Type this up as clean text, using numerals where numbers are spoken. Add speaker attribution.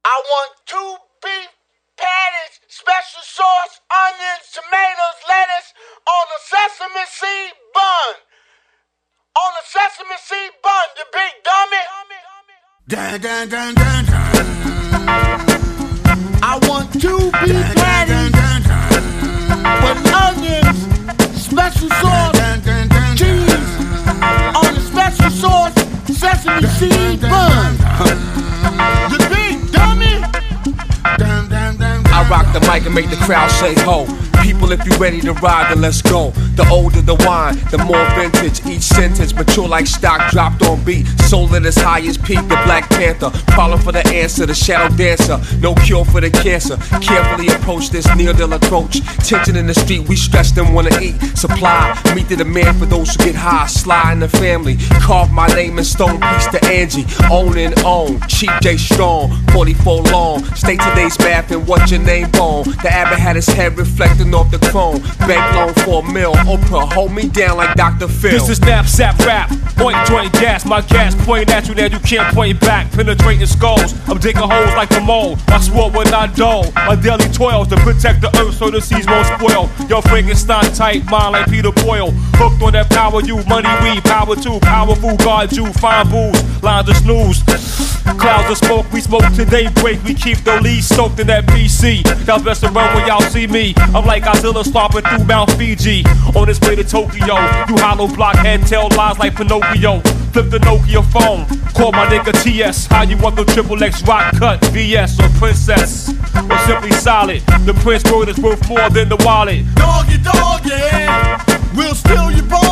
Speaker 1: I want 2 beef patties, special sauce, onions, tomatoes, lettuce on a sesame seed bun. On a sesame seed bun, the big dummy. Dun, dun, dun, dun, dun. I want 2 beef patties with onions, special sauce, cheese on a special sauce, sesame seed bun. The big dummy.
Speaker 2: I rock the mic and make the crowd say ho. People, if you ready to ride, then let's go. The older the wine, the more vintage. Each sentence mature like stock dropped on beat. Soul at its highest peak, the Black Panther. Problem for the answer, the shadow dancer. No cure for the cancer. Carefully approach this near-deal approach. Tension in the street, we stress them wanna eat. Supply, meet the demand for those who get high. Sly in the family, carve my name in stone. Peace to Angie, own and own. Cheap J Strong, 44 long. Stay today's math and what's your name on. The abbot had his head reflecting off the chrome. Bank loan for $1 million. Oprah, hold me down like Dr. Phil.
Speaker 3: This is knapsack rap. Point, joint, gas. My gas point at you, now you can't point back. Penetrating skulls. I'm digging holes like a mole. I swore when I dull. My daily toils to protect the earth so the seas won't spoil. Yo, Frankenstein type, mind like Peter Boyle. Hooked on that power, you money, weed, power too. Powerful, guard you, fine booze. Lines of snooze. Clouds of smoke, we smoke till daybreak. We keep the lead soaked in that PC. Y'all best to run when y'all see me. I'm like Godzilla stomping through Mount Fiji. On his way to Tokyo, you hollow blockhead tell lies like Pinocchio. Flip the Nokia phone, call my nigga TS. How you want the triple X rock cut, VS or Princess? Or simply solid, the Prince word is worth more than the wallet.
Speaker 1: Doggy, doggy, we'll steal your bone.